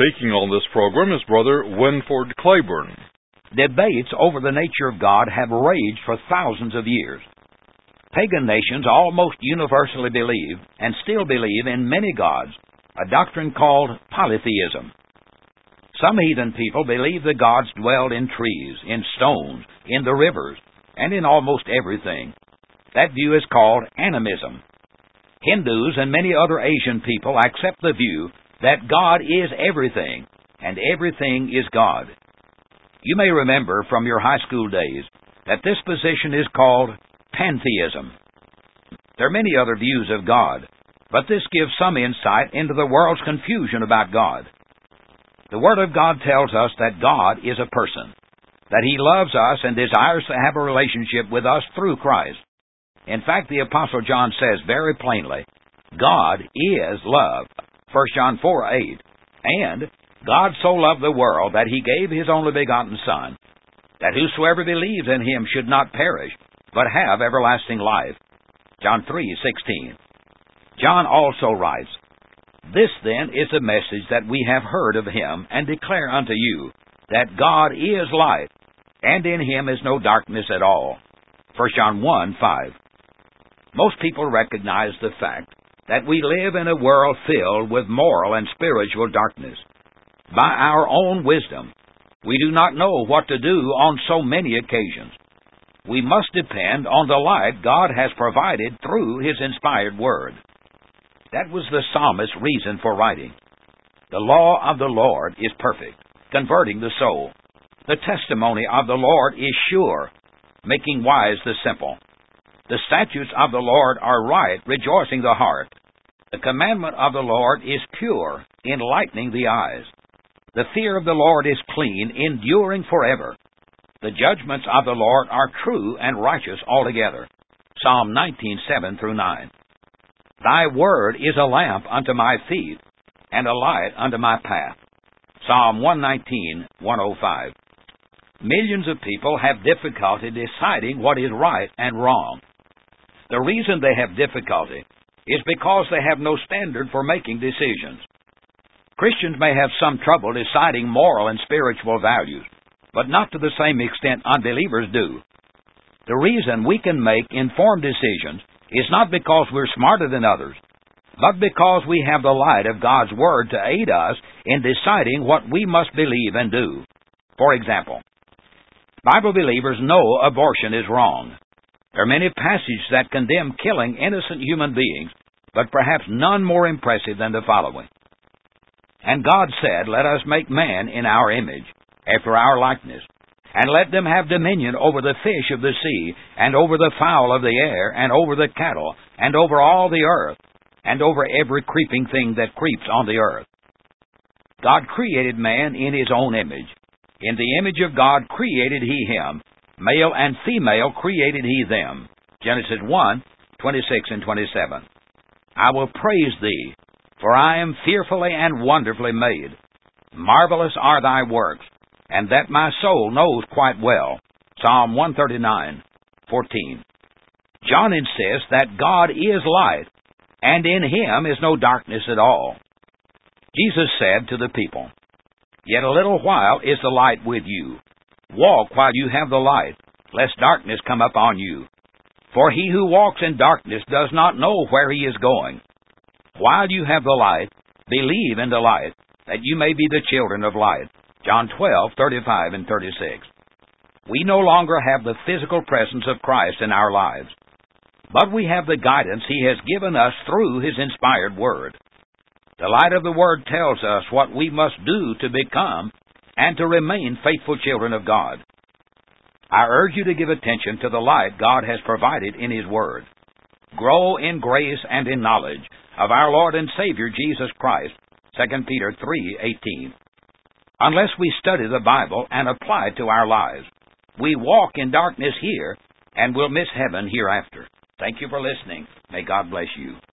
Speaking on this program is Brother Winford Claiborne. Debates over the nature of God have raged for thousands of years. Pagan nations almost universally believe, and still believe, in many gods, a doctrine called polytheism. Some heathen people believe the gods dwelled in trees, in stones, in the rivers, and in almost everything. That view is called animism. Hindus and many other Asian people accept the view that God is everything, and everything is God. You may remember from your high school days that this position is called pantheism. There are many other views of God, but this gives some insight into the world's confusion about God. The Word of God tells us that God is a person, that He loves us and desires to have a relationship with us through Christ. In fact, the Apostle John says very plainly, God is love, 1 John 4:8, and God so loved the world that He gave His only begotten Son, that whosoever believes in Him should not perish, but have everlasting life, John 3:16. John also writes, This then is the message that we have heard of Him, and declare unto you, that God is light, and in Him is no darkness at all, 1 John 1:5. Most people recognize the fact that we live in a world filled with moral and spiritual darkness. By our own wisdom, we do not know what to do on so many occasions. We must depend on the light God has provided through His inspired Word. That was the psalmist's reason for writing. The law of the Lord is perfect, converting the soul. The testimony of the Lord is sure, making wise the simple. The statutes of the Lord are right, rejoicing the heart. The commandment of the Lord is pure, enlightening the eyes. The fear of the Lord is clean, enduring forever. The judgments of the Lord are true and righteous altogether. Psalm 19:7-9. Thy word is a lamp unto my feet, and a light unto my path. Psalm 119:105. Millions of people have difficulty deciding what is right and wrong. The reason they have difficulty is because they have no standard for making decisions. Christians may have some trouble deciding moral and spiritual values, but not to the same extent unbelievers do. The reason we can make informed decisions is not because we're smarter than others, but because we have the light of God's Word to aid us in deciding what we must believe and do. For example, Bible believers know abortion is wrong. There are many passages that condemn killing innocent human beings, but perhaps none more impressive than the following. And God said, Let us make man in our image, after our likeness, and let them have dominion over the fish of the sea, and over the fowl of the air, and over the cattle, and over all the earth, and over every creeping thing that creeps on the earth. God created man in His own image. In the image of God created He him. Male and female created He them. Genesis 1:26-27. I will praise Thee, for I am fearfully and wonderfully made. Marvelous are Thy works, and that my soul knows quite well. Psalm 139:14. John insists that God is light, and in Him is no darkness at all. Jesus said to the people, Yet a little while is the light with you. Walk while you have the light, lest darkness come upon you. For he who walks in darkness does not know where he is going. While you have the light, believe in the light, that you may be the children of light. John 12:35-36. We no longer have the physical presence of Christ in our lives, but we have the guidance He has given us through His inspired Word. The light of the Word tells us what we must do to become and to remain faithful children of God. I urge you to give attention to the light God has provided in His Word. Grow in grace and in knowledge of our Lord and Savior Jesus Christ, 2 Peter 3:18. Unless we study the Bible and apply it to our lives, we walk in darkness here and will miss heaven hereafter. Thank you for listening. May God bless you.